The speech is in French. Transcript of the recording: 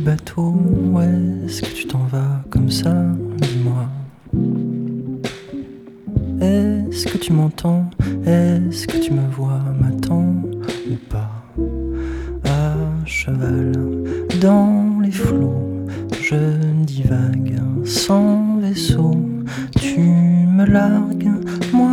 bateau, où est-ce que tu t'en vas comme ça, dis-moi. Est-ce que tu m'entends? Est-ce que tu me vois? M'attends ou pas? À cheval dans les flots, je divague sans vaisseau. Tu me largues, moi